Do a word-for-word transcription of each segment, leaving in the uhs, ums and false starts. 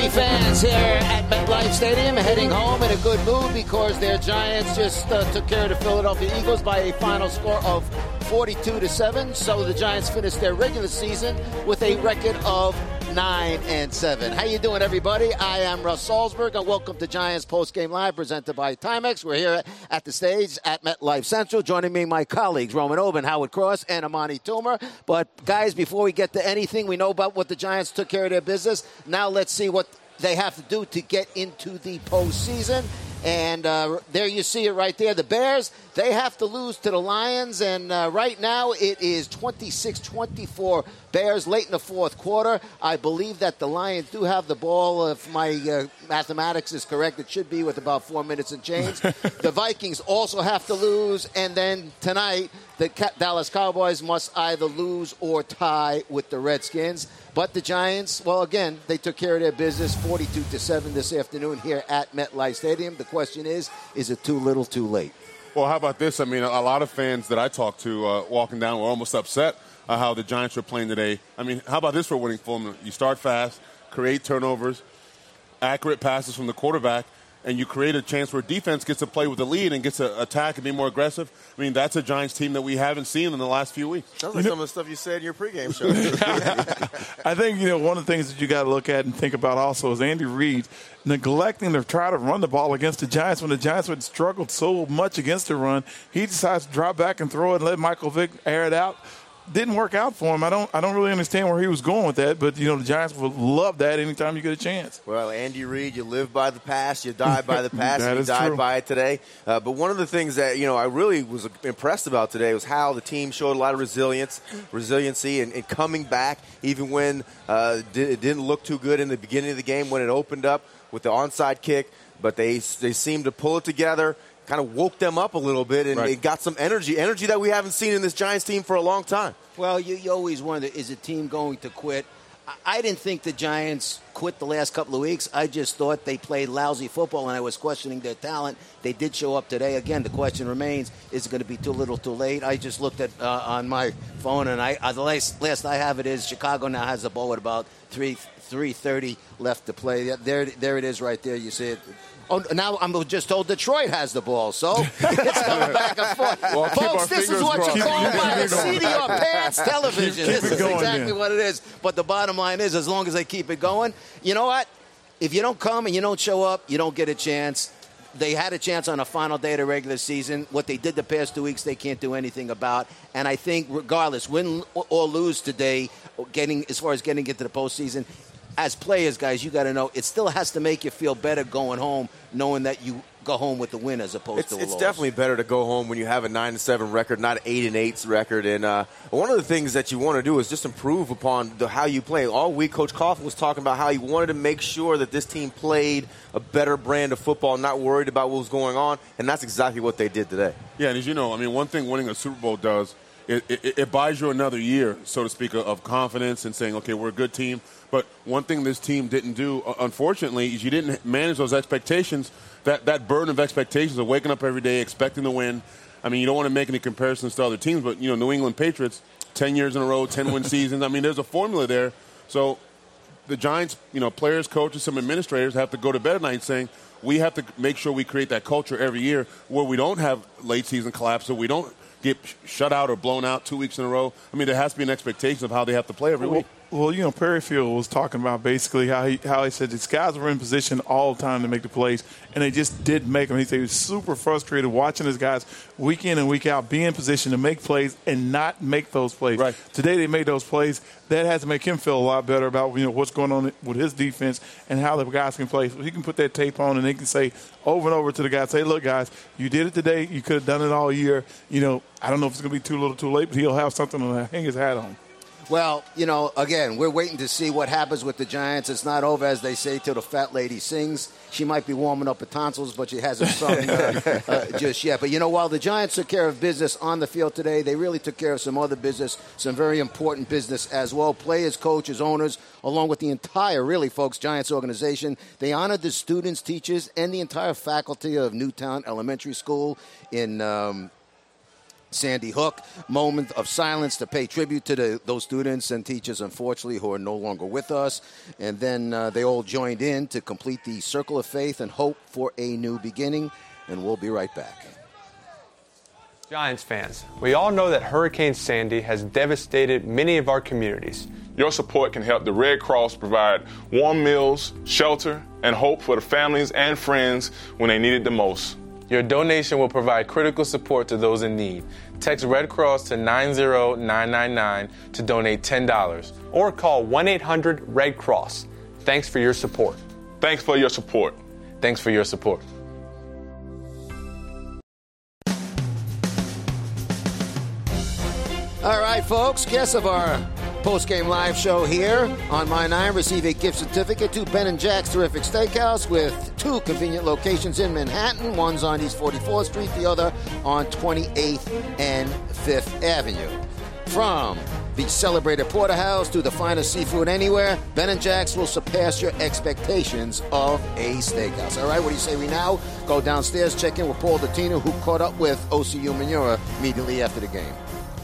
Miami fans here at MetLife Stadium heading home in a good mood because their Giants just uh, took care of the Philadelphia Eagles by a final score of forty-two to seven. So the Giants finished their regular season with a record of nine and seven. How you doing, everybody? I am Russ Salzberg, and welcome to Giants Postgame Live, presented by Timex. We're here at the stage at MetLife Central. Joining me, my colleagues, Roman Oben, Howard Cross, and Amani Toomer. But, guys, before we get to anything, we know about what the Giants took care of their business. Now let's see what they have to do to get into the postseason. And uh, there you see it right there. The Bears, they have to lose to the Lions. And uh, right now it is twenty-six twenty-four Bears late in the fourth quarter. I believe that the Lions do have the ball. If my uh, mathematics is correct, it should be with about four minutes and change. The Vikings also have to lose. And then tonight, the Dallas Cowboys must either lose or tie with the Redskins. But the Giants, well, again, they took care of their business forty-two to seven this afternoon here at MetLife Stadium. The question is, is it too little, too late? Well, how about this? I mean, a lot of fans that I talked to uh, walking down were almost upset uh, how the Giants were playing today. I mean, how about this for winning formula? You start fast, create turnovers, accurate passes from the quarterback, and you create a chance where defense gets to play with the lead and gets to attack and be more aggressive. I mean, that's a Giants team that we haven't seen in the last few weeks. Sounds like some of the stuff you said in your pregame show. I think, you know, one of the things that you got to look at and think about also is Andy Reid neglecting to try to run the ball against the Giants when the Giants had struggled so much against the run. He decides to drop back and throw it and let Michael Vick air it out. Didn't work out for him. I don't I don't really understand where he was going with that, but, you know, the Giants would love that anytime you get a chance. Well, Andy Reid, you live by the pass, you die by the pass, and you died true. by it today. Uh, but one of the things that, you know, I really was impressed about today was how the team showed a lot of resilience, resiliency, and, and coming back even when uh, it didn't look too good in the beginning of the game when it opened up with the onside kick. But they they seemed to pull it together, kind of woke them up a little bit, and right. they got some energy, energy that we haven't seen in this Giants team for a long time. Well, you, you always wonder, is a team going to quit? I, I didn't think the Giants quit the last couple of weeks. I just thought they played lousy football, and I was questioning their talent. They did show up today. Again, the question remains, is it going to be too little too late? I just looked at uh, on my phone, and I uh, the last, last I have it is Chicago now has the ball with about three three thirty left to play. There, there it is right there. You see it. Oh, now I'm just told Detroit has the ball, so it's coming back and forth. Well, folks, this is what crossed. you call Keep- by the keep it seat of your pants television. Keep- keep this it is going, exactly then. what it is. But the bottom line is, as long as they keep it going, you know what? If you don't come and you don't show up, you don't get a chance. They had a chance on the final day of the regular season. What they did the past two weeks, they can't do anything about. And I think regardless, win or lose today, getting as far as getting into the postseason, as players, guys, you got to know it still has to make you feel better going home, knowing that you go home with the win as opposed It's, to a it's loss. definitely better to go home when you have a nine and seven record, not an eight and eight record. And uh, one of the things that you want to do is just improve upon the, how you play. All week, Coach Coughlin was talking about how he wanted to make sure that this team played a better brand of football, not worried about what was going on, and that's exactly what they did today. Yeah, and as you know, I mean, one thing winning a Super Bowl does, it, it, it buys you another year, so to speak, of confidence and saying, okay, we're a good team. But one thing this team didn't do, unfortunately, is you didn't manage those expectations, that, that burden of expectations of waking up every day, expecting to win. I mean, you don't want to make any comparisons to other teams, but, you know, New England Patriots, ten years in a row, ten-win seasons. I mean, there's a formula there. So the Giants, you know, players, coaches, some administrators have to go to bed at night saying, we have to make sure we create that culture every year where we don't have late-season collapse, so we don't get shut out or blown out two weeks in a row. I mean, there has to be an expectation of how they have to play every Well, week. well, you know, Perryfield was talking about basically how he how he said these guys were in position all the time to make the plays, and they just didn't make them. He said he was super frustrated watching his guys week in and week out be in position to make plays and not make those plays. Right. Today they made those plays. That has to make him feel a lot better about, you know, what's going on with his defense and how the guys can play. So he can put that tape on and they can say over and over to the guys, say, look, guys, you did it today. You could have done it all year. You know, I don't know if it's going to be too little too late, but he'll have something to hang his hat on. Well, you know, again, we're waiting to see what happens with the Giants. It's not over, as they say, till the fat lady sings. She might be warming up her tonsils, but she hasn't sung uh, uh, just yet. But, you know, while the Giants took care of business on the field today, they really took care of some other business, some very important business as well. Players, coaches, owners, along with the entire, really, folks, Giants organization. They honored the students, teachers, and the entire faculty of Newtown Elementary School in um, Sandy Hook. Moment of silence to pay tribute to the, those students and teachers, unfortunately, who are no longer with us. And then uh, they all joined in to complete the circle of faith and hope for a new beginning. And we'll be right back. Giants fans, we all know that Hurricane Sandy has devastated many of our communities. Your support can help the Red Cross provide warm meals, shelter, and hope for the families and friends when they need it the most. Your donation will provide critical support to those in need. Text Red Cross to nine zero nine nine nine to donate ten dollars or call one eight hundred red cross. Thanks for your support. Thanks for your support. Thanks for your support. All right, folks, guests of our post-game live show here on My Nine receive a gift certificate to Ben and Jack's Terrific Steakhouse with two convenient locations in Manhattan. One's on East forty-fourth Street, the other on twenty-eighth and fifth Avenue. From the celebrated porterhouse to the finest seafood anywhere, Ben and Jack's will surpass your expectations of a steakhouse. All right, what do you say we now go downstairs, check in with Paul Dottino, who caught up with O C Umenyiora immediately after the game.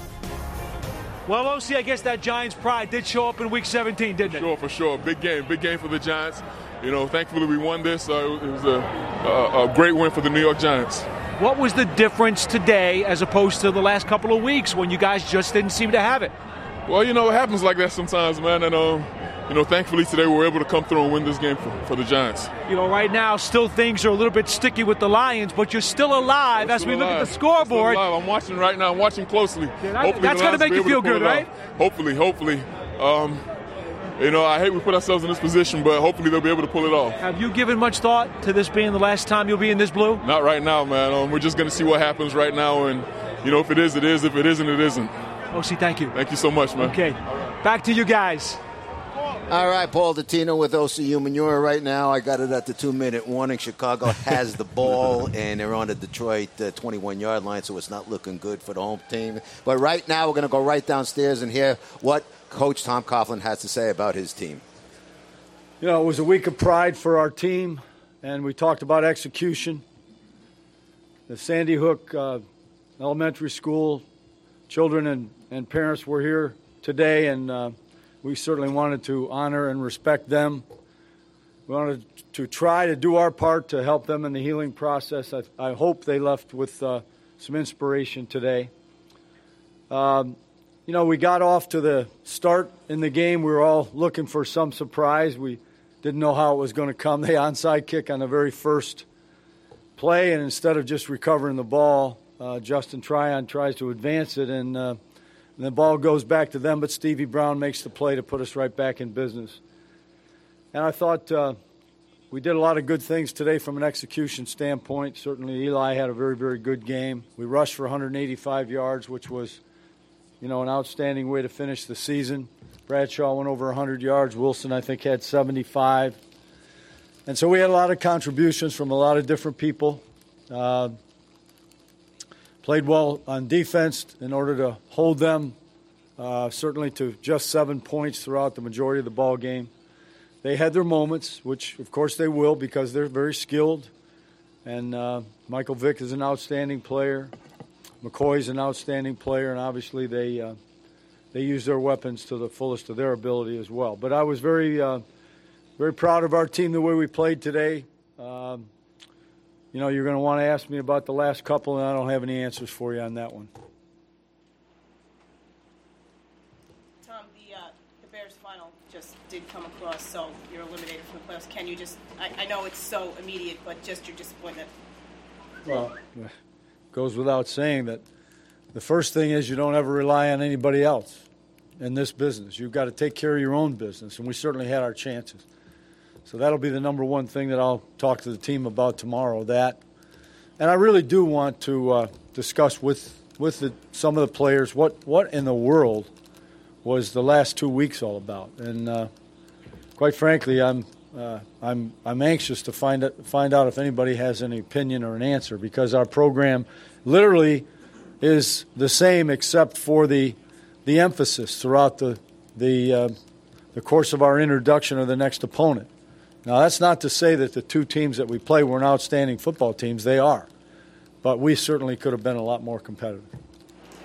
Well, O C, I guess that Giants pride did show up in Week seventeen, didn't it? Sure, for sure. Big game. Big game for the Giants. You know, thankfully we won this. Uh, it was a, a, a great win for the New York Giants. What was the difference today as opposed to the last couple of weeks when you guys just didn't seem to have it? Well, you know, it happens like that sometimes, man. And, um, you know, thankfully today we were able to come through and win this game for, for the Giants. You know, right now still things are a little bit sticky with the Lions, but you're still alive We're as still we look alive. at the scoreboard. I'm watching right now. I'm watching closely. Yeah, that, hopefully that's going to make you feel good, right? Hopefully, hopefully. Um, you know, I hate we put ourselves in this position, but hopefully they'll be able to pull it off. Have you given much thought to this being the last time you'll be in this blue? Not right now, man. Um, we're just going to see what happens right now, and, you know, if it is, it is. If it isn't, it isn't. O C, thank you. Thank you so much, man. Okay, back to you guys. All right, Paul Dottino with O C Umenyiora right now. I got it at the two-minute warning. Chicago has the ball, and they're on the Detroit uh, twenty-one-yard line, so it's not looking good for the home team. But right now, we're going to go right downstairs and hear what Coach Tom Coughlin has to say about his team. You know, it was a week of pride for our team, and we talked about execution. The Sandy Hook uh, Elementary School children and, and parents were here today, and uh, we certainly wanted to honor and respect them. We wanted to try to do our part to help them in the healing process. I, I hope they left with uh, some inspiration today. Um, you know, we got off to the start in the game. We were all looking for some surprise. We didn't know how it was going to come. The onside kick on the very first play, and instead of just recovering the ball, uh, Justin Tryon tries to advance it, and uh, And the ball goes back to them, but Stevie Brown makes the play to put us right back in business. And I thought uh, we did a lot of good things today from an execution standpoint. Certainly Eli had a very, very good game. We rushed for one hundred eighty-five yards, which was, you know, an outstanding way to finish the season. Bradshaw went over one hundred yards. Wilson, I think, had seventy-five. And so we had a lot of contributions from a lot of different people. Uh, Played well on defense in order to hold them, uh, certainly to just seven points throughout the majority of the ball game. They had their moments, which of course they will because they're very skilled. And uh, Michael Vick is an outstanding player. McCoy's an outstanding player, and obviously they uh, they use their weapons to the fullest of their ability as well. But I was very uh, very proud of our team the way we played today. Um, You know, you're going to want to ask me about the last couple, and I don't have any answers for you on that one. Tom, the uh, the Bears final just did come across, so you're eliminated from the playoffs. Can you just, I, I know it's so immediate, but just your disappointment. Well, it goes without saying that the first thing is you don't ever rely on anybody else in this business. You've got to take care of your own business, and we certainly had our chances. So that'll be the number one thing that I'll talk to the team about tomorrow. That, and I really do want to uh, discuss with with the, some of the players what, what in the world was the last two weeks all about. And uh, quite frankly, I'm uh, I'm I'm anxious to find it, find out if anybody has any opinion or an answer, because our program literally is the same except for the the emphasis throughout the the uh, the course of our introduction of the next opponent. Now, that's not to say that the two teams that we play weren't outstanding football teams. They are. But we certainly could have been a lot more competitive.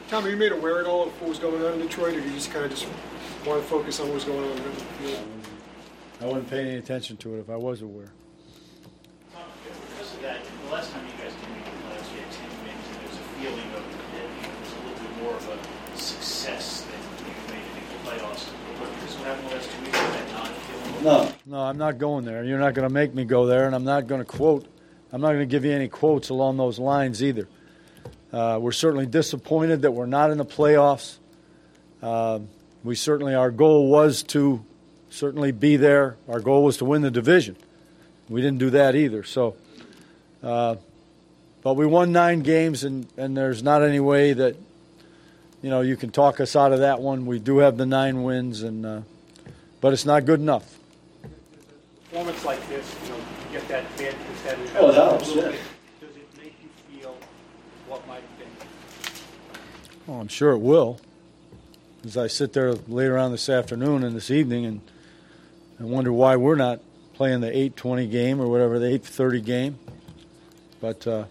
Tom, are you made aware at all of what was going on in Detroit, or do you just kind of just want to focus on what was going on in the field? I wouldn't pay any attention to it if I was aware. Tom, because of that, the last time you guys came in the playoffs, you had ten wins, and there was a feeling of that it was a little bit more of a success than you made it into the playoffs. But because of what happened the last two weeks, is that not feeling? No, no, I'm not going there. You're not going to make me go there, and I'm not going to quote. I'm not going to give you any quotes along those lines either. Uh, we're certainly disappointed that we're not in the playoffs. Uh, we certainly, our goal was to certainly be there. Our goal was to win the division. We didn't do that either. So, uh, but we won nine games, and, and there's not any way that, you know, you can talk us out of that one. We do have the nine wins, and uh, but it's not good enough. Performance like this, you know, you get that bad competitive. Oh, it helps, yeah. Does it make you feel what might have been? Well, I'm sure it will. As I sit there later on this afternoon and this evening and, and wonder why we're not playing the eight twenty game or whatever, the eight thirty game. But uh,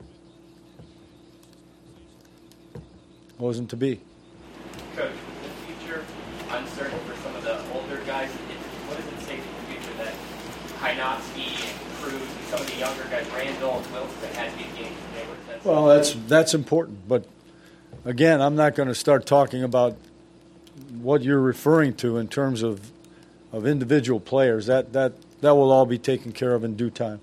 wasn't to be. Coach, the future uncertain for some of the older guys. What does it say for the future that Hynotsky and Cruz and some of the younger guys, Randall and Wilson, had big games today? What does that say? Well, that's that's important. But again, I'm not going to start talking about what you're referring to in terms of of individual players. That that that will all be taken care of in due time.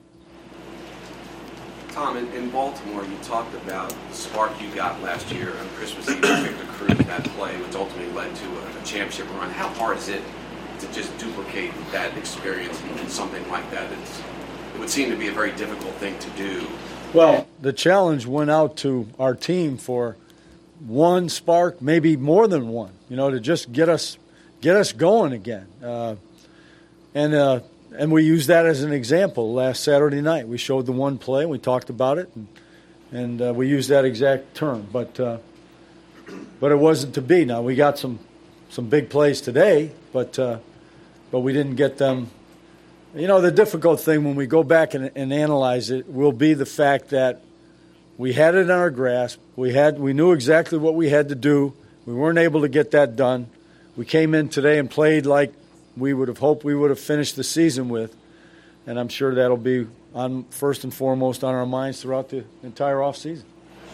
Tom, in, in Baltimore, you talked about the spark you got last year on Christmas Eve with Victor Cruz, that play, which ultimately led to a, a championship run. How hard is it to just duplicate that experience in, in something like that? It's, it would seem to be a very difficult thing to do. Well, the challenge went out to our team for one spark, maybe more than one, you know, to just get us get us going again. Uh, and uh, and we used that as an example last Saturday night. We showed the one play, and we talked about it, and, and uh, we used that exact term. But uh, but it wasn't to be. Now, we got some some big plays today, but uh, but we didn't get them. You know, the difficult thing when we go back and, and analyze it will be the fact that we had it in our grasp. We had we knew exactly what we had to do. We weren't able to get that done. We came in today and played like we would have hoped we would have finished the season with, and I'm sure that'll be on first and foremost on our minds throughout the entire offseason.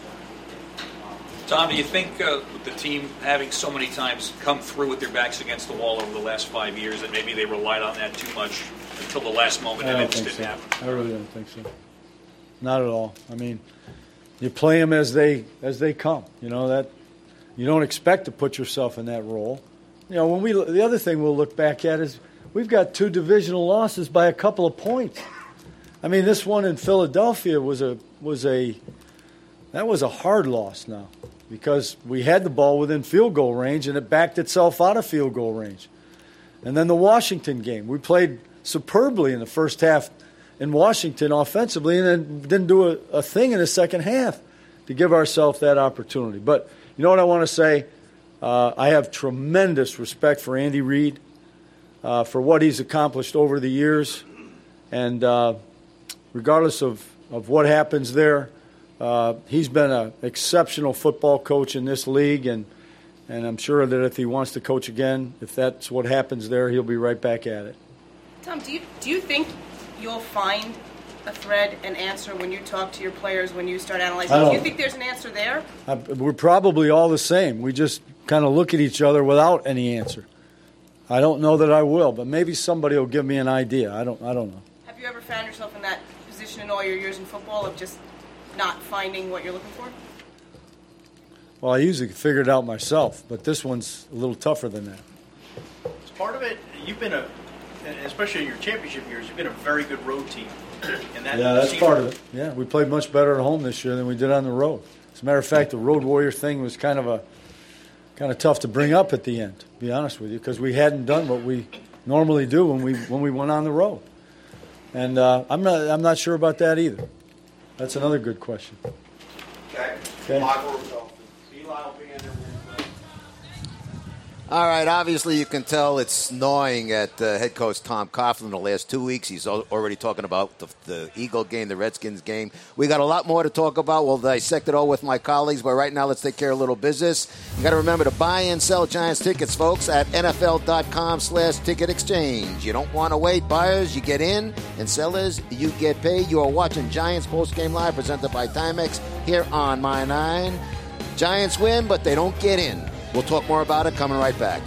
Tom, do you think uh, with the team having so many times come through with their backs against the wall over the last five years that maybe they relied on that too much until the last moment and it just didn't so. happen? I really don't think so. Not at all. I mean, you play them as they as they come. You know that you don't expect to put yourself in that role. You know, when we the other thing we'll look back at is we've got two divisional losses by a couple of points. I mean, this one in Philadelphia was a was a that was a hard loss now because we had the ball within field goal range and it backed itself out of field goal range. And then the Washington game, we played superbly in the first half in Washington offensively and then didn't do a, a thing in the second half to give ourselves that opportunity. But you know what I want to say? Uh, I have tremendous respect for Andy Reid, uh, for what he's accomplished over the years. And uh, regardless of, of what happens there, uh, he's been an exceptional football coach in this league. And, and I'm sure that if he wants to coach again, if that's what happens there, he'll be right back at it. Tom, do you, do you think you'll find a thread, an answer when you talk to your players, when you start analyzing? Do you think there's an answer there? I, we're probably all the same. We just kind of look at each other without any answer. I don't know that I will, but maybe somebody will give me an idea. I don't I don't know. Have you ever found yourself in that position in all your years in football of just not finding what you're looking for? Well, I usually figure it out myself, but this one's a little tougher than that. As part of it, you've been a, especially in your championship years, you've been a very good road team. And that yeah, that's season, part of it. Yeah, we played much better at home this year than we did on the road. As a matter of fact, the Road Warrior thing was kind of a kind of tough to bring up at the end, to be honest with you, because we hadn't done what we normally do when we when we went on the road. And uh, I'm not I'm not sure about that either. That's another good question. Okay. Okay. Michael Dolphins. Eli will be in there Wednesday. All right, obviously you can tell it's gnawing at uh, head coach Tom Coughlin the last two weeks. He's al- already talking about the, the Eagle game, the Redskins game. We got a lot more to talk about. We'll dissect it all with my colleagues, but right now let's take care of a little business. You got to remember to buy and sell Giants tickets, folks, at nfl.com slash ticket exchange. You don't want to wait. Buyers, you get in, and sellers, you get paid. You are watching Giants Postgame Live presented by Timex here on My Nine. Giants win, but they don't get in. We'll talk more about it coming right back.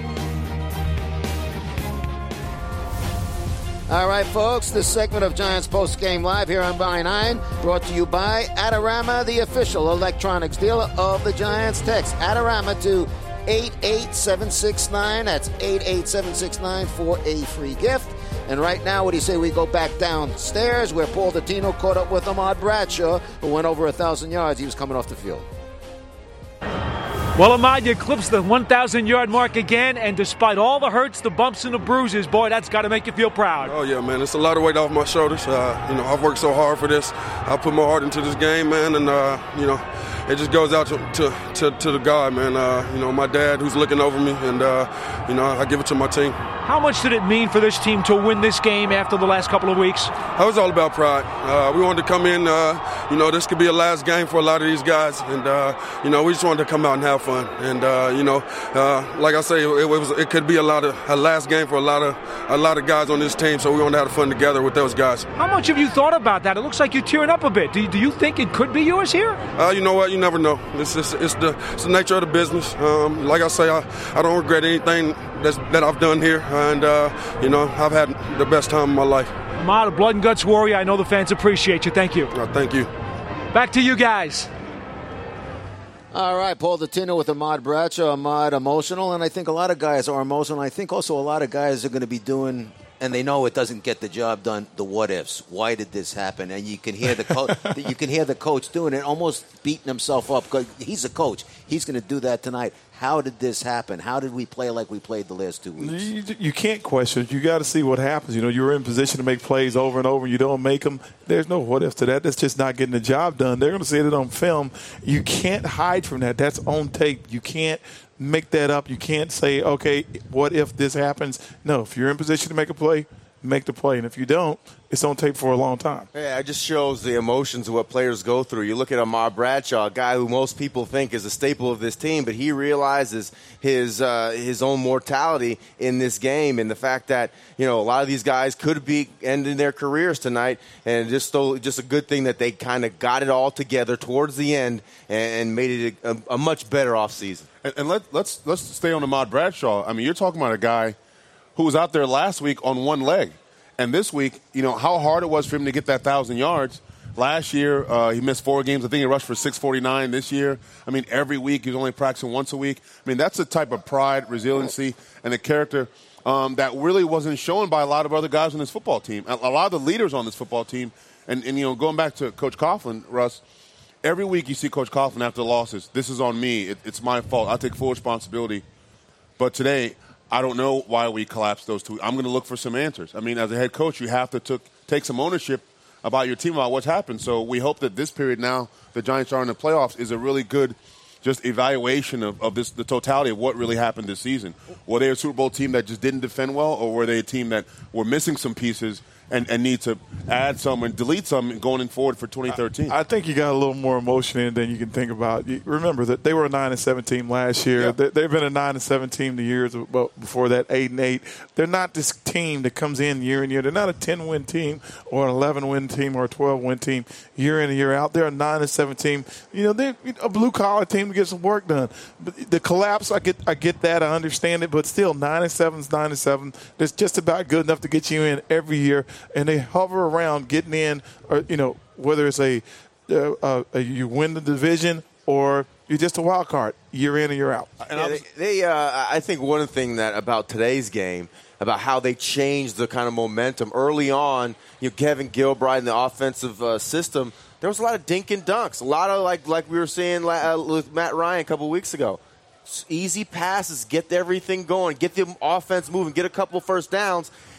All right, folks, this segment of Giants Post Game Live here on My Nine brought to you by Adorama, the official electronics dealer of the Giants. Text Adorama to eight eight seven six nine. That's eight eight seven six nine for a free gift. And right now, what do you say we go back downstairs where Paul Dottino caught up with Ahmad Bradshaw, who went over one thousand yards. He was coming off the field. Well, Ahmad, you eclipsed the one thousand yard mark again, and despite all the hurts, the bumps, and the bruises, boy, that's got to make you feel proud. Oh, yeah, man. It's a lot of weight off my shoulders. Uh, you know, I've worked so hard for this. I put my heart into this game, man, and, uh, you know, it just goes out to to, to, to the God, man. Uh, you know, my dad who's looking over me, and, uh, you know, I give it to my team. How much did it mean for this team to win this game after the last couple of weeks? That was all about pride. Uh, we wanted to come in, uh, you know, this could be a last game for a lot of these guys, and, uh, you know, we just wanted to come out and have fun. And, uh, you know, uh, like I say, it, it was it could be a lot of a last game for a lot of a lot of guys on this team, so we wanted to have fun together with those guys. How much have you thought about that? It looks like you're tearing up a bit. Do you, do you think it could be yours here? Uh, you know what? You never know. It's, it's, it's, the, it's the nature of the business. Um, like I say, I, I don't regret anything that's, that I've done here, and, uh, you know, I've had the best time of my life. Ahmad, a blood and guts warrior. I know the fans appreciate you. Thank you. Uh, thank you. Back to you guys. All right, Paul Dottino with Ahmad Bradshaw. Ahmad, emotional, and I think a lot of guys are emotional. I think also a lot of guys are going to be doing, and they know it doesn't get the job done, the what ifs. Why did this happen? And you can hear the co- you can hear the coach doing it, almost beating himself up. Because he's a coach. He's going to do that tonight. How did this happen? How did we play like we played the last two weeks? You, you can't question it. You got to see what happens. You know, you're in position to make plays over and over. You don't make them. There's no what if to that. That's just not getting the job done. They're going to see it on film. You can't hide from that. That's on tape. You can't make that up. You can't say, okay, what if this happens? No, if you're in position to make a play, make the play. And if you don't, it's on tape for a long time. Yeah, it just shows the emotions of what players go through. You look at Ahmad Bradshaw, a guy who most people think is a staple of this team, but he realizes his uh, his own mortality in this game and the fact that, you know, a lot of these guys could be ending their careers tonight, and just so, just a good thing that they kind of got it all together towards the end and, and made it a, a much better offseason. And, and let, let's let's stay on Ahmad Bradshaw. I mean, you're talking about a guy who was out there last week on one leg. And this week, you know, how hard it was for him to get that one thousand yards. Last year, uh, he missed four games. I think he rushed for six forty-nine this year. I mean, every week he's only practicing once a week. I mean, that's the type of pride, resiliency, and the character um, that really wasn't shown by a lot of other guys on this football team. A, a lot of the leaders on this football team, and, and, you know, going back to Coach Coughlin, Russ, every week you see Coach Coughlin after losses. This is on me. It, it's my fault. I take full responsibility. But today, I don't know why we collapsed those two. I'm going to look for some answers. I mean, as a head coach, you have to took, take some ownership about your team, about what's happened. So we hope that this period now, the Giants are in the playoffs, is a really good just evaluation of, of this, the totality of what really happened this season. Were they a Super Bowl team that just didn't defend well, or were they a team that were missing some pieces and, and need to add some and delete some going forward for twenty thirteen? I, I think you got a little more emotion in it than you can think about. You, remember that they were a nine and seven team last year. Yeah. They, they've been a nine and seven team the years before that, eight and eight. They're not this team that comes in year in year. They're not a ten win team or an eleven win team or a twelve win team year in and year out. They're a nine and seven team. You know, they're a blue collar team to get some work done. But the collapse, I get, I get that, I understand it, but still, nine and seven is nine and seven. That's just about good enough to get you in every year, and they hover around getting in, or you know, whether it's a, uh, uh, you win the division or you're just a wild card year in and year out. Yeah, they, they uh, I think one thing that about today's game, about how they changed the kind of momentum early on. You know, Kevin Gilbride in the offensive uh, system. There was a lot of dink and dunks, a lot of like like we were saying uh, with Matt Ryan a couple of weeks ago. Easy passes, get everything going, get the offense moving, get a couple first downs.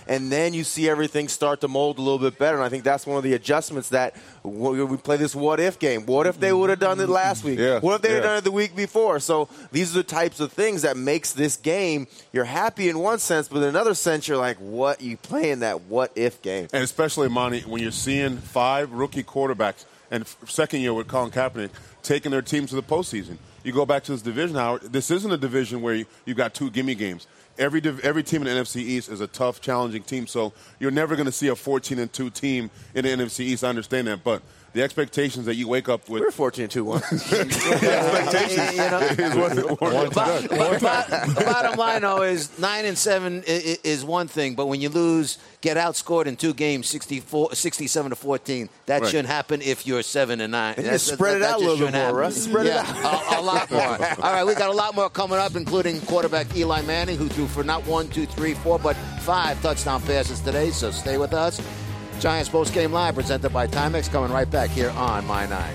and then you see everything start to mold a little bit better. And I think that's one of the adjustments that we play this what-if game. What if they would have done it last week? Yeah, what if they yeah. had done it the week before? So these are the types of things that makes this game, you're happy in one sense, but in another sense, you're like, what? You playing that what-if game. And especially, Monty, when you're seeing five rookie quarterbacks, and second year with Colin Kaepernick, taking their teams to the postseason. You go back to this division, Howard. This isn't a division where you, you've got two gimme games. Every div- every team in the N F C East is a tough, challenging team. So you're never going to see a fourteen and two team in the N F C East. I understand that, but the expectations that you wake up with. We're fourteen and two one. The expectations You know? is what, what, what Bo- bo- bo- bottom line, though, is nine and seven is, is one thing, but when you lose, get outscored in two games, sixty-four, sixty-seven to fourteen, that Right. shouldn't happen if you're seven and nine. And That's- just spread that- it that out a just little bit shouldn't more, happen. Russ. Spread it Yeah, a, a lot more. All right, we got a lot more coming up, including quarterback Eli Manning, who threw for not one, two, three, four, but five touchdown passes today. So stay with us. Giants Post Game Live, presented by Timex, coming right back here on My Nine.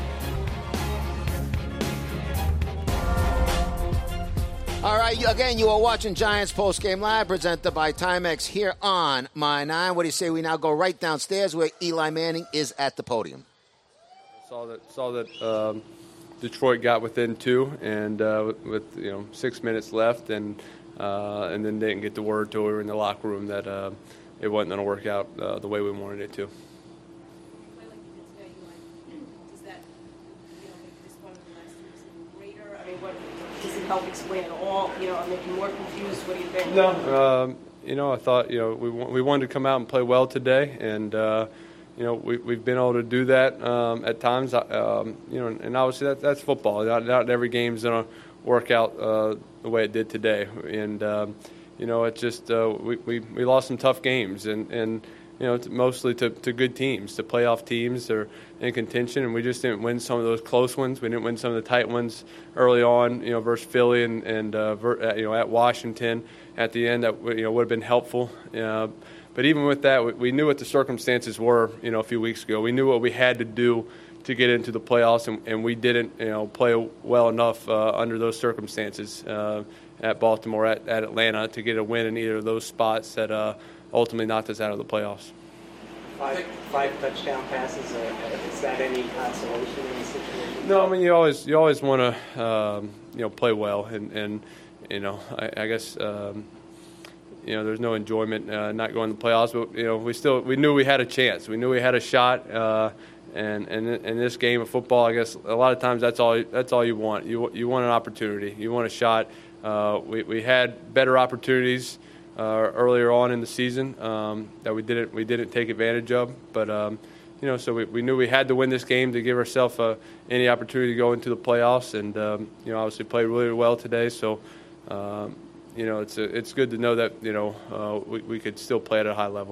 All right, you- again, you are watching Giants Post Game Live, presented by Timex here on My Nine. What do you say we now go right downstairs where Eli Manning is at the podium? Saw that saw that um, Detroit got within two, and uh, with, with you know six minutes left, and uh, and then didn't get the word till we were in the locker room that uh, it wasn't going to work out uh, the way we wanted it to. Does it help explain it all? You know, I'm making more confused. What do you think? No, um, you know, I thought you know we wa- we wanted to come out and play well today, and uh, you know we we've been able to do that um, at times. Um, you know, and obviously that that's football. Not, not every game's gonna work out uh, the way it did today, and um, you know it just uh, we, we we lost some tough games, and and. You know, it's mostly to, to good teams, to playoff teams that are in contention, and we just didn't win some of those close ones. We didn't win some of the tight ones early on, you know, versus Philly and, and uh, ver, you know, at Washington at the end. That you know would have been helpful. Uh, but even with that, we, we knew what the circumstances were, you know, a few weeks ago. We knew what we had to do to get into the playoffs, and, and we didn't, you know, play well enough uh, under those circumstances uh, at Baltimore, at, at Atlanta, to get a win in either of those spots that uh, ultimately knocked us out of the playoffs. Five, five touchdown passes. Uh, is that any consolation in the situation? No, I mean you always you always want to um, you know play well, and, and you know I, I guess um, you know there's no enjoyment uh, not going to the playoffs, but you know we still we knew we had a chance. We knew we had a shot, uh, and and in this game of football, I guess a lot of times that's all that's all you want. You you want an opportunity. You want a shot. Uh, we we had better opportunities Uh, earlier on in the season um, that we didn't we didn't take advantage of, but um, you know, so we, we knew we had to win this game to give ourselves uh, any opportunity to go into the playoffs, and um, you know, obviously played really well today. So um, you know, it's a, it's good to know that you know uh, we, we could still play at a high level.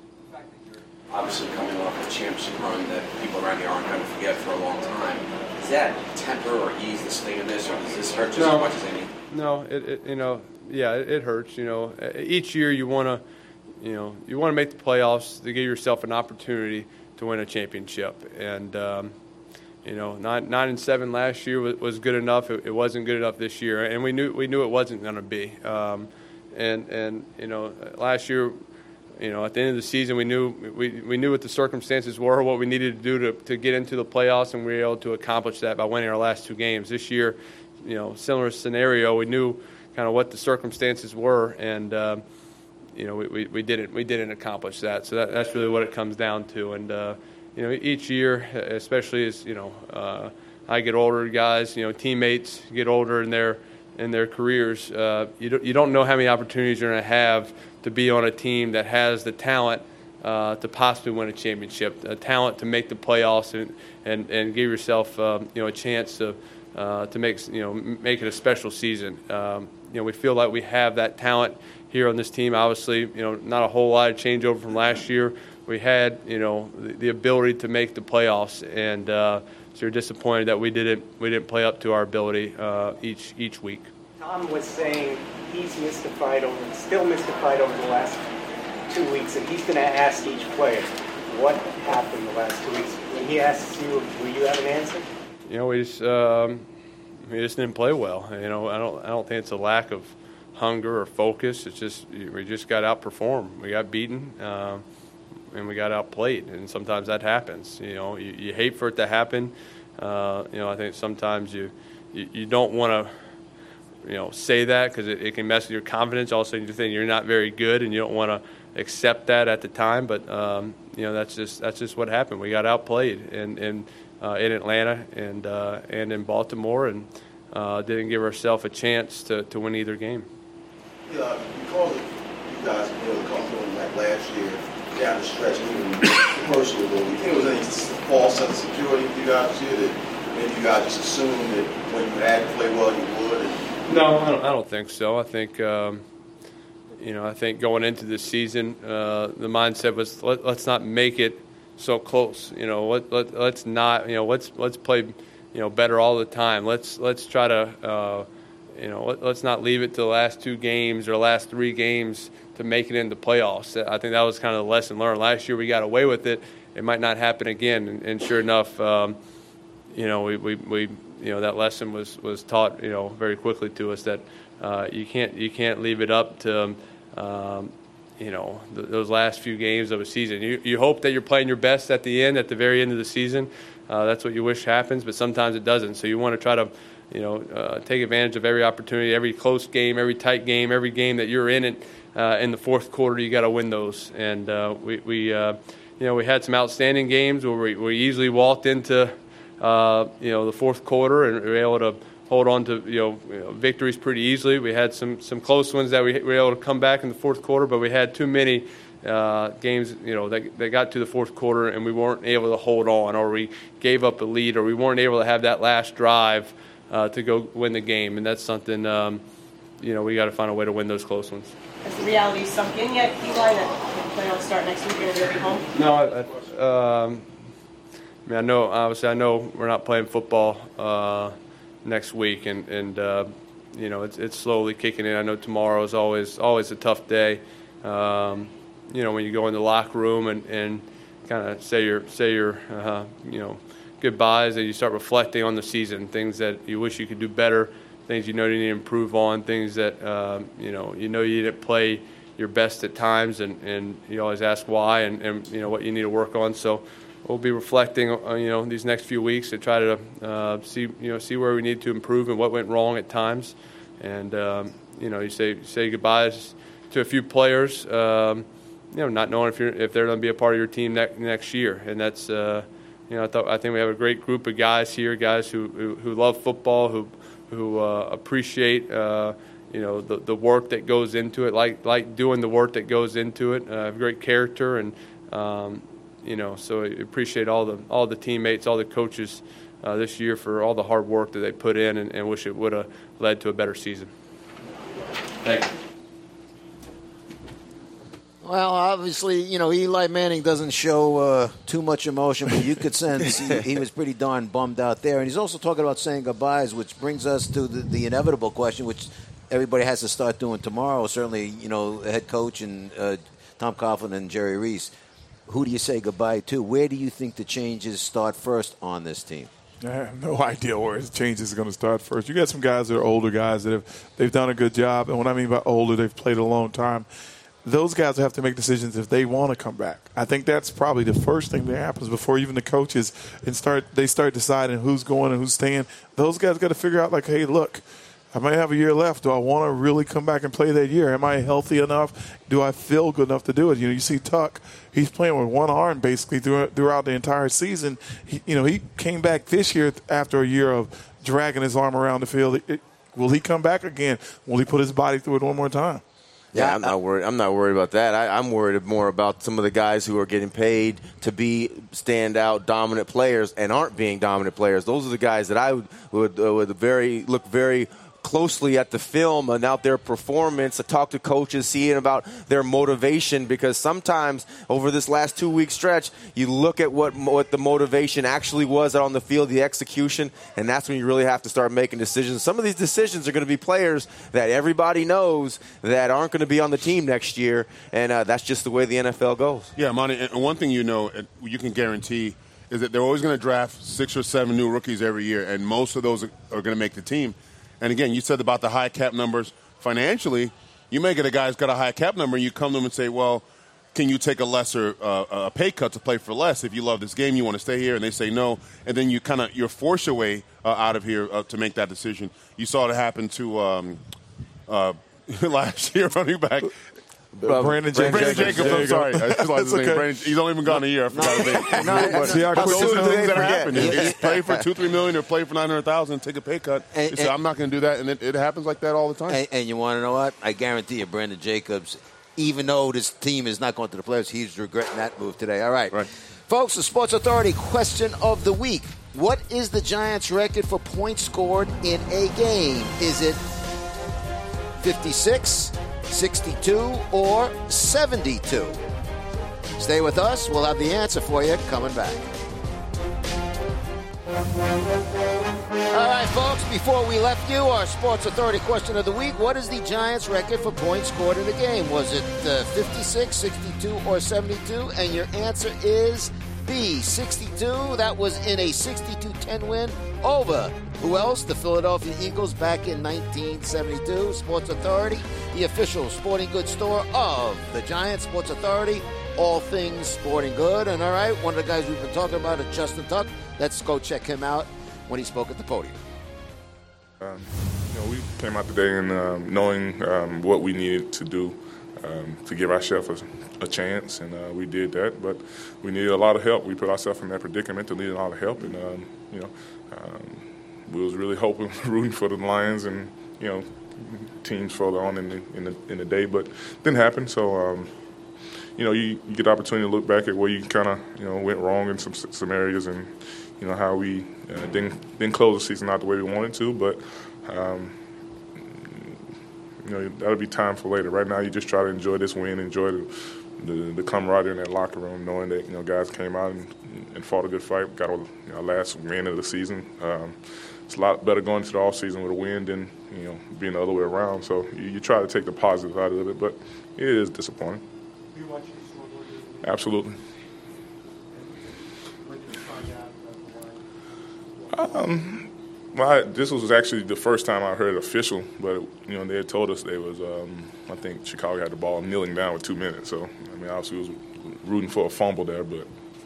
Obviously, coming off a championship run that people around here aren't going to forget for a long time, does that temper or ease the sting of this, or does this hurt just No. as much as any? No, it, it you know, yeah, it, it hurts. You know, each year you want to, you know, you want to make the playoffs to give yourself an opportunity to win a championship. And um, you know, nine nine and seven last year was, was good enough. It, it wasn't good enough this year, and we knew we knew it wasn't going to be. Um, and and you know, last year, you know, at the end of the season, we knew we, we knew what the circumstances were, what we needed to do to, to get into the playoffs, and we were able to accomplish that by winning our last two games. This year, you know, similar scenario. We knew kind of what the circumstances were, and um, you know, we, we, we didn't we didn't accomplish that. So that, that's really what it comes down to. And uh, you know, each year, especially as you know, uh, I get older, guys, you know, teammates get older in their in their careers. Uh, you don't you don't know how many opportunities you're going to have to be on a team that has the talent uh, to possibly win a championship, the talent to make the playoffs, and and, and give yourself um, you know a chance to uh, to make you know make it a special season. Um, you know, we feel like we have that talent here on this team. Obviously, you know, not a whole lot of changeover from last year. We had you know the, the ability to make the playoffs, and uh, so you're disappointed that we didn't we didn't play up to our ability uh, each each week. Tom was saying he's mystified over, still mystified over the last two weeks, and he's going to ask each player what happened the last two weeks. When he asks you, will you have an answer? You know, we just um, we just didn't play well. You know, I don't I don't think it's a lack of hunger or focus. It's just we just got outperformed. We got beaten, uh, and we got outplayed. And sometimes that happens. You know, you, you hate for it to happen. Uh, you know, I think sometimes you you, you don't want to, you know, say that because it, it can mess with your confidence. All of a sudden you think you're not very good, and you don't want to accept that at the time. But um, you know, that's just that's just what happened. We got outplayed, and and uh, in Atlanta and uh, and in Baltimore, and uh, didn't give ourselves a chance to, to win either game. Yeah, because of you guys being able to come through like last year down the stretch, and even personally, do you think there was any false sense of security for you guys this year that maybe you guys just assumed that when you had to play well, you would? And no, I don't, I don't think so. I think. Um, You know, I think going into the season, uh, the mindset was let, let's not make it so close. You know, let, let let's not. You know, let's let's play. You know, better all the time. Let's let's try to. Uh, you know, let, let's not leave it to the last two games or last three games to make it into playoffs. I think that was kind of the lesson learned. Last year we got away with it. It might not happen again. And, and sure enough, um, you know, we, we we you know that lesson was was taught. You know, very quickly to us that uh, you can't you can't leave it up to. Um, you know, th- those last few games of a season. You you hope that you're playing your best at the end, at the very end of the season. Uh, that's what you wish happens, but sometimes it doesn't. So you want to try to, you know, uh, take advantage of every opportunity, every close game, every tight game, every game that you're in it uh, in the fourth quarter. You got to win those. And uh, we, we uh, you know, we had some outstanding games where we, we easily walked into, uh, you know, the fourth quarter and we were able to hold on to you know, you know victories pretty easily. We had some some close ones that we were able to come back in the fourth quarter, but we had too many uh, games you know that, that got to the fourth quarter and we weren't able to hold on, or we gave up a lead, or we weren't able to have that last drive uh, to go win the game. And that's something um, you know we got to find a way to win those close ones. Has the reality sunk in yet, Eli, that the playoffs start next week and you're home? No, I, I, um, I mean I know obviously I know we're not playing football. Uh, next week, and, and uh, you know, it's it's slowly kicking in. I know tomorrow is always always a tough day. Um, you know, when you go in the locker room and, and kind of say your say your uh, you know goodbyes, and you start reflecting on the season, things that you wish you could do better, things you know you need to improve on, things that um, you know you know you didn't play your best at times, and, and you always ask why, and, and you know what you need to work on. So we'll be reflecting, uh, you know, these next few weeks to try to uh, see, you know, see where we need to improve and what went wrong at times. And um, you know, you say say goodbyes to a few players, um, you know, not knowing if you're if they're going to be a part of your team ne- next year. And that's, uh, you know, I thought I think we have a great group of guys here, guys who who, who love football, who who uh, appreciate. Uh, you know, the the work that goes into it, like like doing the work that goes into it. Uh, great character, and um, you know, so I appreciate all the all the teammates, all the coaches uh, this year for all the hard work that they put in, and, and wish it would have led to a better season. Thank you. Well, obviously, you know, Eli Manning doesn't show uh, too much emotion, but you could sense he, he was pretty darn bummed out there. And he's also talking about saying goodbyes, which brings us to the, the inevitable question, which everybody has to start doing tomorrow. Certainly, you know, head coach and uh, Tom Coughlin and Jerry Reese. Who do you say goodbye to? Where do you think the changes start first on this team? I have no idea where the changes are going to start first. You got some guys that are older guys that have they've done a good job, and what I mean by older, they've played a long time. Those guys have to make decisions if they want to come back. I think that's probably the first thing that happens before even the coaches and start they start deciding who's going and who's staying. Those guys got to figure out, like, hey, look, I might have a year left. Do I want to really come back and play that year? Am I healthy enough? Do I feel good enough to do it? You know, you see Tuck, he's playing with one arm basically throughout the entire season. He, you know, he came back this year after a year of dragging his arm around the field. It, it, will he come back again? Will he put his body through it one more time? Yeah, I'm not worried. I'm not worried about that. I, I'm worried more about some of the guys who are getting paid to be standout, dominant players and aren't being dominant players. Those are the guys that I would would, uh, would very look very closely at the film and out their performance, to talk to coaches, seeing about their motivation, because sometimes over this last two-week stretch, you look at what what the motivation actually was out on the field, the execution, and that's when you really have to start making decisions. Some of these decisions are going to be players that everybody knows that aren't going to be on the team next year, and uh, that's just the way the N F L goes. Yeah, Monty, and one thing you know, you can guarantee, is that they're always going to draft six or seven new rookies every year, and most of those are, are going to make the team. And again, you said about the high cap numbers. financially, you may get a guy who's got a high cap number, and you come to him and say, well, can you take a lesser uh, a pay cut to play for less? If you love this game, you want to stay here, and they say no, and then you kind of you're forced your way uh, out of here uh, to make that decision. You saw it happen to um, uh, last year running back. Uh, Brandon Jacobs. Brandon Jacobs, I'm sorry. I just lost his name. Okay. Brandon, he's only been gone a year. I forgot his name. No, But See how quick those it are the goes? things that happen. Yeah. It's play for two, three million, or play for nine hundred thousand, take a pay cut. And- You say, and- I'm not going to do that, and it, it happens like that all the time. And, and you want to know what? I guarantee you, Brandon Jacobs, even though this team is not going to the playoffs, he's regretting that move today. All right. Right. Folks, the Sports Authority question of the week. What is the Giants' record for points scored in a game? Is it fifty-six, sixty-two, or seventy-two? Stay with us. We'll have the answer for you coming back. All right, folks, before we left you, our Sports Authority question of the week. What is the Giants' record for points scored in a game? Was it uh, fifty-six, sixty-two, or seventy-two? And your answer is B, sixty-two. That was in a sixty-two ten win over who else? The Philadelphia Eagles back in nineteen seventy-two. Sports Authority, the official sporting goods store of the Giants. Sports Authority, all things sporting good. And all right, one of the guys we've been talking about is Justin Tuck. Let's go check him out when he spoke at the podium. Um, you know, we came out today and um, knowing um, what we needed to do um, to give ourselves a, a chance, and uh, we did that. But we needed a lot of help. We put ourselves in that predicament to need a lot of help, and um, you know, um, we was really hoping, rooting for the Lions and you know teams further on in the in the, in the day, but didn't happen. So. Um, You know, you, you get the opportunity to look back at where you kind of, you know, went wrong in some some areas, and you know how we uh, didn't didn't close the season out the way we wanted to. But um, you know, that'll be time for later. Right now, you just try to enjoy this win, enjoy the the, the camaraderie in that locker room, knowing that you know guys came out and, and fought a good fight, got our you know, last win of the season. Um, it's a lot better going into the off season with a win than you know being the other way around. So you, you try to take the positives out of it, but it is disappointing. You watch the scoreboard? Absolutely. When did you find out about the line? Um, well, I, this was actually the first time I heard official, but you know they had told us they was. Um, I think Chicago had the ball kneeling down with two minutes. So I mean, obviously, was rooting for a fumble there, but.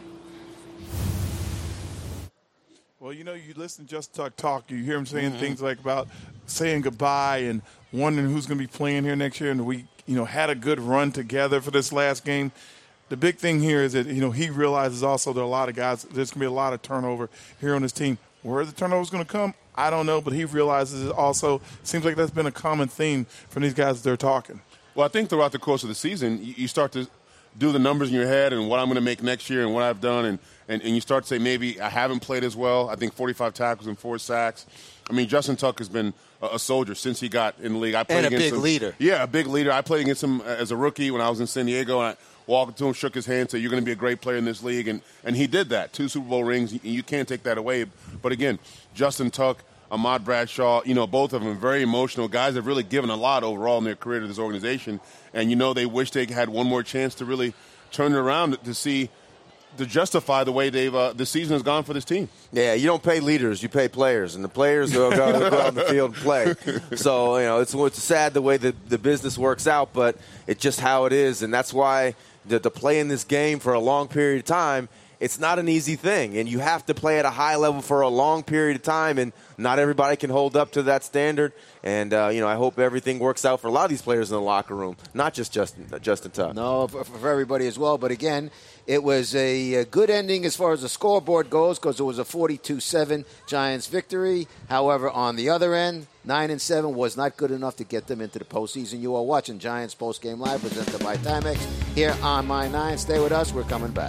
Well, you know, you listen to Justin Tuck talk, you hear him saying Mm-hmm. things like about saying goodbye and wondering who's going to be playing here next year, and we, you know, had a good run together for this last game. The big thing here is that, you know, he realizes also that a lot of guys, there's going to be a lot of turnover here on this team. Where the turnover is going to come, I don't know, but he realizes it also seems like that's been a common theme from these guys as they're talking. Well, I think throughout the course of the season, you, you start to do the numbers in your head and what I'm going to make next year and what I've done, and, and, and you start to say maybe I haven't played as well. I think forty-five tackles and four sacks. I mean, Justin Tuck has been a, a soldier since he got in the league. I played And a against big him. leader. Yeah, a big leader. I played against him as a rookie when I was in San Diego, and I walked up to him, shook his hand, said, you're going to be a great player in this league, and, and he did that. Two Super Bowl rings, you, you can't take that away. But again, Justin Tuck, Ahmad Bradshaw, you know, both of them very emotional guys that have really given a lot overall in their career to this organization. And, you know, they wish they had one more chance to really turn it around to see, to justify the way they've uh, the season has gone for this team. Yeah, you don't pay leaders, you pay players, and the players are going to go out on the field and play. So, you know, it's, it's sad the way the, the business works out, but it's just how it is, and that's why the, to play in this game for a long period of time, it's not an easy thing, and you have to play at a high level for a long period of time, and not everybody can hold up to that standard. And, uh, you know, I hope everything works out for a lot of these players in the locker room, not just Justin, Justin Tuck. No, for, for everybody as well. But again, it was a, a good ending as far as the scoreboard goes because it was a forty-two seven Giants victory. However, on the other end, nine and seven was not good enough to get them into the postseason. You are watching Giants Postgame Live presented by Timex here on My Nine. Stay with us. We're coming back.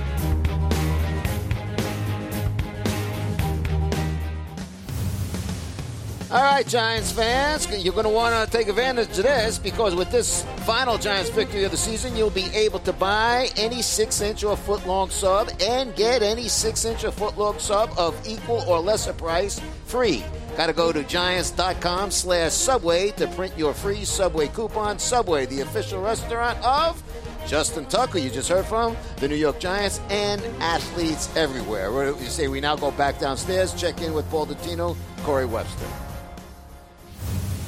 All right, Giants fans, you're going to want to take advantage of this because with this final Giants victory of the season, you'll be able to buy any six-inch or foot-long sub and get any six-inch or foot-long sub of equal or lesser price free. Got to go to Giants.com slash Subway to print your free Subway coupon. Subway, the official restaurant of Justin Tuck, who you just heard from, the New York Giants, and athletes everywhere. You say we now go back downstairs, check in with Paul Dottino, Corey Webster.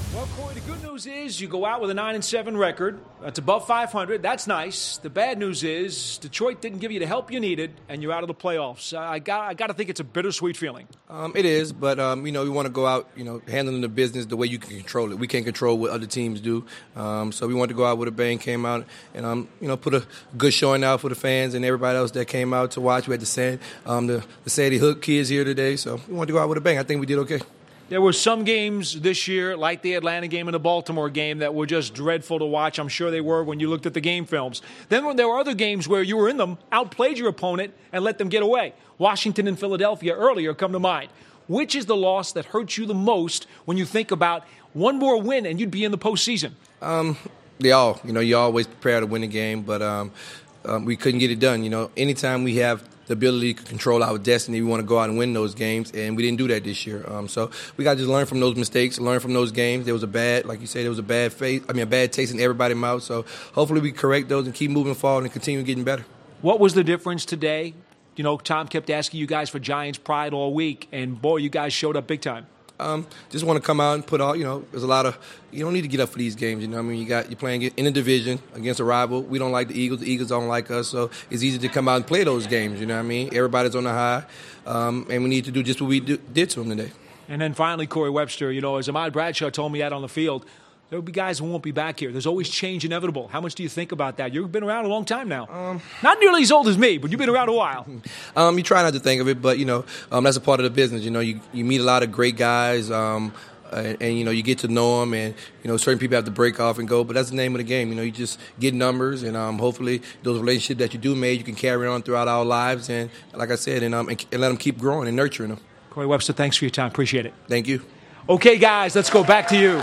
Well, Corey, the good news is you go out with a nine and seven record. That's above five hundred. That's nice. The bad news is Detroit didn't give you the help you needed, and you're out of the playoffs. I got, I got to think it's a bittersweet feeling. Um, it is, but um, you know, we want to go out, you know, handling the business the way you can control it. We can't control what other teams do, um, so we wanted to go out with a bang. Came out and um, you know, put a good showing out for the fans and everybody else that came out to watch. We had the San, um, the, the Sandy Hook kids here today, so we wanted to go out with a bang. I think we did okay. There were some games this year, like the Atlanta game and the Baltimore game, that were just dreadful to watch. I'm sure they were when you looked at the game films. Then there were other games where you were in them, outplayed your opponent, and let them get away. Washington and Philadelphia earlier come to mind. Which is the loss that hurts you the most when you think about one more win and you'd be in the postseason? Um, they all, you know, you always prepare to win a game, but um, um, we couldn't get it done. You know, anytime we have the ability to control our destiny, we want to go out and win those games, and we didn't do that this year. Um, so we got to just learn from those mistakes, learn from those games. There was a bad, like you said, there was a bad face. I mean, a bad taste in everybody's mouth. So hopefully we correct those and keep moving forward and continue getting better. What was the difference today? You know, Tom kept asking you guys for Giants pride all week, and boy, you guys showed up big time. Um, just want to come out and put all, you know, there's a lot of, you don't need to get up for these games, you know what I mean? You got, you're playing in a division against a rival. We don't like the Eagles. The Eagles don't like us, so it's easy to come out and play those games, you know what I mean? Everybody's on the high, um, and we need to do just what we do, did to them today. And then finally, Corey Webster, you know, as Ahmad Bradshaw told me out on the field, there'll be guys who won't be back here. There's always change inevitable. How much do you think about that? You've been around a long time now. Um, not nearly as old as me, but you've been around a while. um, you try not to think of it, but, you know, um, that's a part of the business. You know, you, you meet a lot of great guys, um, and, and, you know, you get to know them, and, you know, certain people have to break off and go, but that's the name of the game. You know, you just get numbers, and um, hopefully those relationships that you do make, you can carry on throughout our lives, and like I said, and, um, and, and let them keep growing and nurturing them. Corey Webster, thanks for your time. Appreciate it. Thank you. Okay, guys, let's go back to you.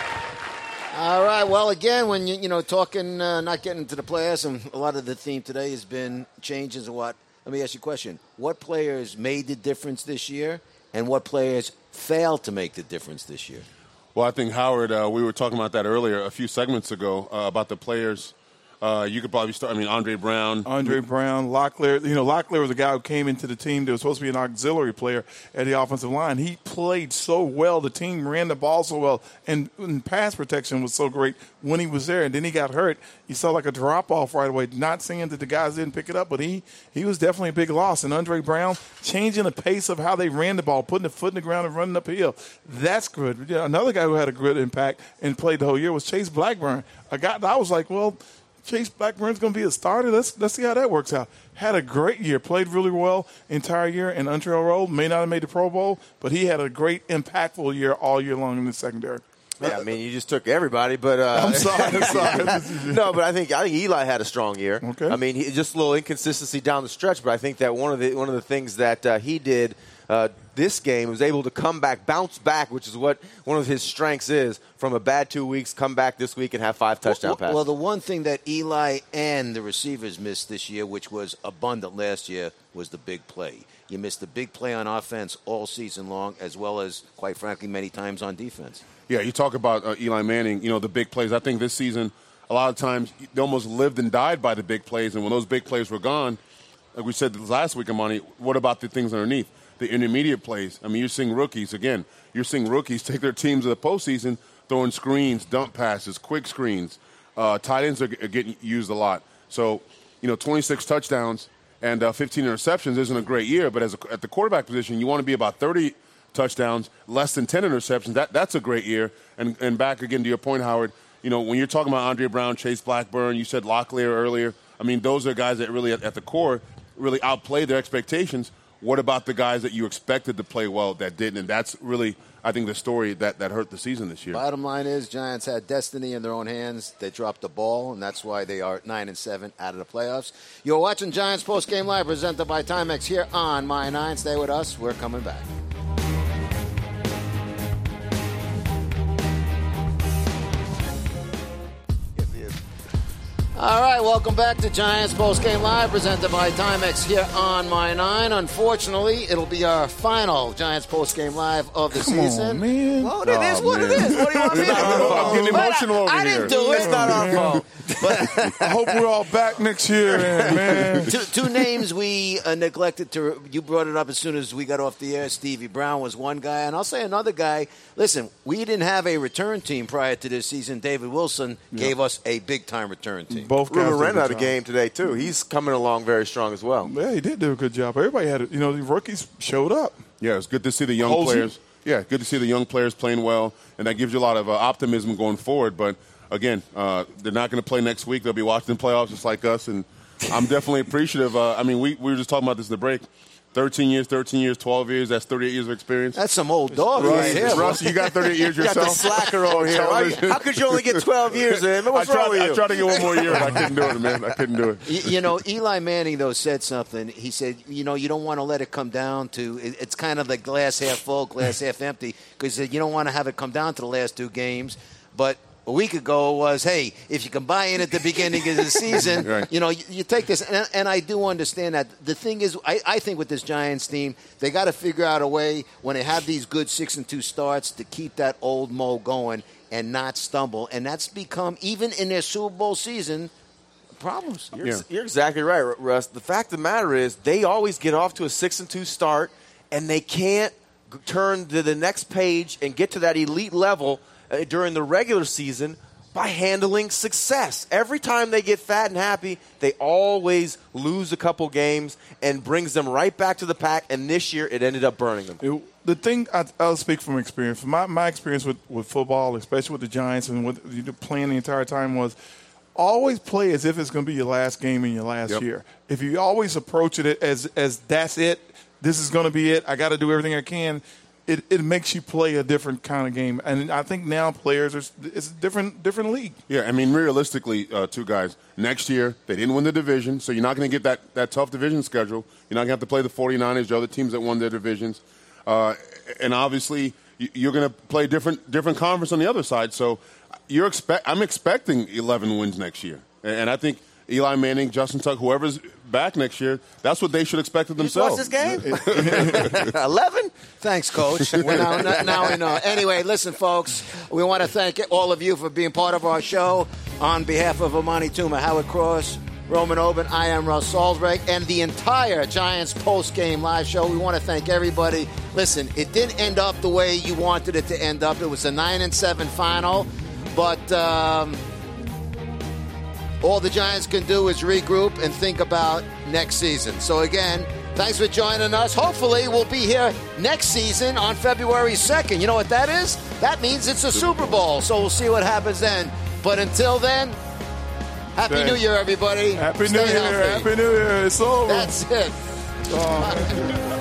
All right. Well, again, when you you know talking, uh, not getting into the playoffs, and a lot of the theme today has been changes. And what? Let me ask you a question: what players made the difference this year, and what players failed to make the difference this year? Well, I think Howard, uh, we were talking about that earlier, a few segments ago, uh, about the players. Uh, you could probably start. I mean, Andre Brown. Andre Brown, Locklear. You know, Locklear was a guy who came into the team that was supposed to be an auxiliary player at the offensive line. He played so well. The team ran the ball so well, and, and pass protection was so great when he was there. And then he got hurt. You saw like a drop off right away. Not saying that the guys didn't pick it up, but he he was definitely a big loss. And Andre Brown changing the pace of how they ran the ball, putting the foot in the ground and running uphill. That's good. You know, another guy who had a good impact and played the whole year was Chase Blackburn. A guy I was like, well, Chase Blackburn's going to be a starter. Let's let's see how that works out. Had a great year, played really well entire year. And Antrell Roll may not have made the Pro Bowl, but he had a great, impactful year all year long in the secondary. Yeah, I mean, you just took everybody, but uh, I'm sorry. I'm sorry. no, but I think I think Eli had a strong year. Okay. I mean, he, just a little inconsistency down the stretch, but I think that one of the one of the things that uh, he did uh, this game was able to come back, bounce back, which is what one of his strengths is. From a bad two weeks, come back this week and have five touchdown well, passes. Well, the one thing that Eli and the receivers missed this year, which was abundant last year, was the big play. You missed the big play on offense all season long, as well as, quite frankly, many times on defense. Yeah, you talk about uh, Eli Manning, you know, the big plays. I think this season, a lot of times, they almost lived and died by the big plays. And when those big plays were gone, like we said last week, Amani, what about the things underneath? The intermediate plays. I mean, you're seeing rookies, again, you're seeing rookies take their teams to the postseason, throwing screens, dump passes, quick screens. Uh, tight ends are, are getting used a lot. So, you know, twenty-six touchdowns and uh, fifteen interceptions isn't a great year, but as a, at the quarterback position, you want to be about thirty touchdowns, less than ten interceptions. That That's a great year. And, and back again to your point, Howard, you know, when you're talking about Andre Brown, Chase Blackburn, you said Locklear earlier. I mean, those are guys that really, at, at the core, really outplayed their expectations. What about the guys that you expected to play well that didn't? And that's really, I think, the story that, that hurt the season this year. Bottom line is, Giants had destiny in their own hands. They dropped the ball, and that's why they are nine and seven out of the playoffs. You're watching Giants Post Game Live, presented by Timex here on My Nine. Stay with us. We're coming back. All right, welcome back to Giants Post Game Live, presented by Timex here on My Nine. Unfortunately, it'll be our final Giants Post Game Live of the Come season. on, man. Well, it Oh, is what man. it is. What do you want me to do? I'm getting But emotional I, over I here. didn't do it. It's not our fault. But I hope we're all back next year, man. two, two names we uh, neglected to. You brought it up as soon as we got off the air. Stevie Brown was one guy, and I'll say another guy. Listen, we didn't have a return team prior to this season. David Wilson Yep. gave us a big time return team. Both guys Ruben did a Renner good had a job. game today too. He's coming along very strong as well. Yeah, he did do a good job. Everybody had it. You know, the rookies showed up. Yeah, it's good to see the young Hosey. players. Yeah, good to see the young players playing well, and that gives you a lot of uh, optimism going forward. But again, uh, they're not going to play next week. They'll be watching the playoffs just like us, and I'm definitely appreciative. Uh, I mean, we, we were just talking about this in the break. thirteen years, thirteen years, twelve years. That's thirty-eight years of experience. That's some old dog Russ, right here. Russ, you got thirty-eight years You got yourself. the slacker over here. Why- How could you only get twelve years in? What's I tried, wrong with I you? tried to get one more year, and I couldn't do it, man. I couldn't do it. You, you know, Eli Manning, though, said something. He said, you know, you don't want to let it come down to it, it's kind of the glass half full, glass half empty, because you don't want to have it come down to the last two games. But a week ago was, hey, if you can buy in at the beginning of the season, Right. you know, you, you take this. And, and I do understand that. The thing is, I, I think with this Giants team, they got to figure out a way when they have these good six and two starts to keep that old Mo going and not stumble. And that's become, even in their Super Bowl season, problems. You're, ex- you're exactly right, Russ. The fact of the matter is, they always get off to a six and two start, and they can't g- turn to the next page and get to that elite level uh, during the regular season by handling success. Every time they get fat and happy, they always lose a couple games and brings them right back to the pack. And this year, it ended up burning them. It, the thing, I, I'll speak from experience. My, my experience with, with football, especially with the Giants and with you know, playing the entire time, was always play as if it's going to be your last game in your last Yep. year. If you always approach it as as that's it, this is going to be it, I got to do everything I can, it, it makes you play a different kind of game. And I think now players, are it's a different, different league. Yeah, I mean, realistically, uh, two guys, next year, they didn't win the division, so you're not going to get that, that tough division schedule. You're not going to have to play the 49ers, the other teams that won their divisions. Uh, and obviously, you- you're going to play different different conference on the other side. So you're expect. I'm expecting eleven wins next year. And, and I think Eli Manning, Justin Tuck, whoever's back next year, that's what they should expect of You just themselves. watched this game? eleven? Thanks, Coach. Well, now, now we know. Anyway, listen, folks, we want to thank all of you for being part of our show. On behalf of Amani Tuma, Howard Cross, Roman Oben, I am Russ Salzberg, and the entire Giants post-game live show, we want to thank everybody. Listen, it didn't end up the way you wanted it to end up. It was a nine and seven final, but um, all the Giants can do is regroup and think about next season. So again, thanks for joining us. Hopefully we'll be here next season on February second. You know what that is? That means it's a Super Bowl. So we'll see what happens then. But until then, Happy Thanks. New Year, everybody. Happy Stay New Year. healthy. Happy New Year. It's over. That's it. Oh.